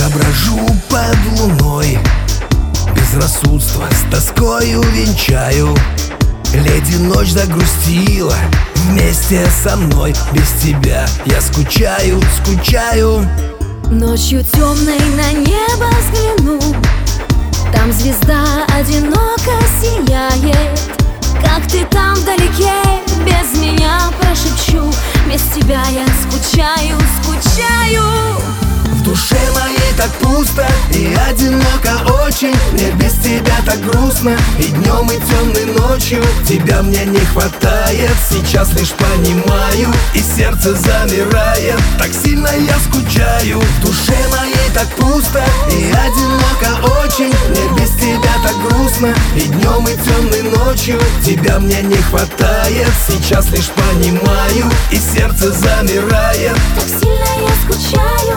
Одиноко брожу под луной, безрассудство с тоскою венчаю. Леди ночь загрустила вместе со мной. Без тебя я скучаю, скучаю. Ночью темной на небо взгляну, там звезда одиноко сияет. Как ты там вдалеке, без меня прошепчу. Без тебя я скучаю, скучаю. В душе моей так пусто и одиноко очень. Мне без тебя так грустно и днем, и темной ночью. Тебя мне не хватает, сейчас лишь понимаю, и сердце замирает. Так сильно я скучаю. В душе моей так пусто и одиноко очень. Мне без тебя так грустно и днем, и темной ночью. Тебя мне не хватает, сейчас лишь понимаю, и сердце замирает. Так сильно я скучаю.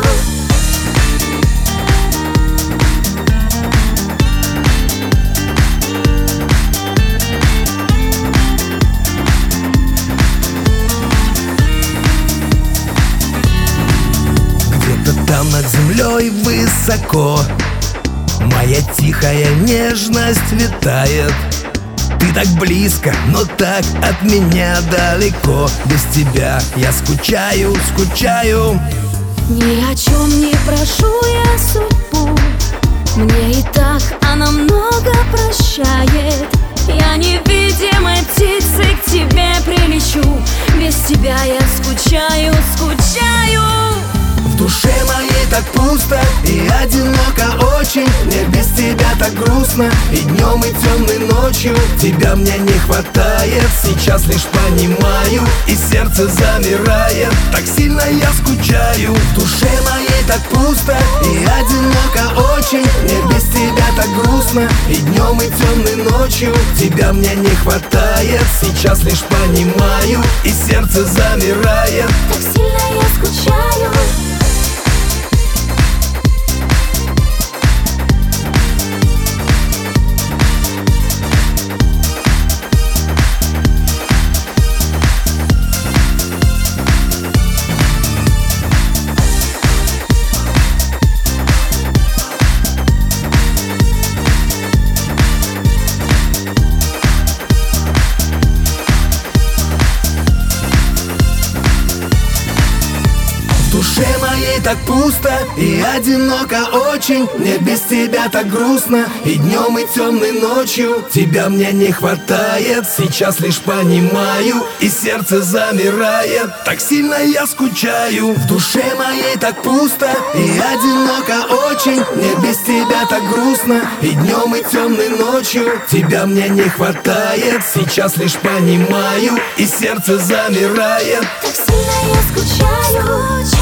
Там над землей высоко моя тихая нежность витает. Ты так близко, но так от меня далеко. Без тебя я скучаю, скучаю. Ни о чем не прошу я судьбу, мне и так она много прощает. Я невидимой птицей к тебе прилечу. Без тебя я скучаю, скучаю. В душе моей так пусто и одиноко очень. Мне без тебя так грустно и днем, и темной ночью. Тебя мне не хватает, сейчас лишь понимаю, и сердце замирает. Так сильно я скучаю. В душе моей так пусто и одиноко очень. Мне без тебя так грустно и днем, и темной ночью. Тебя мне не хватает, сейчас лишь понимаю, и сердце замирает. Так сильно я скучаю. В душе моей так пусто и одиноко очень. Мне без тебя так грустно и днем, и темной ночью. Тебя мне не хватает, сейчас лишь понимаю, и сердце замирает. Так сильно я скучаю. В душе моей так пусто и одиноко очень. Мне без тебя так грустно и днем, и темной ночью. Тебя мне не хватает, сейчас лишь понимаю, и сердце замирает. Так сильно я скучаю.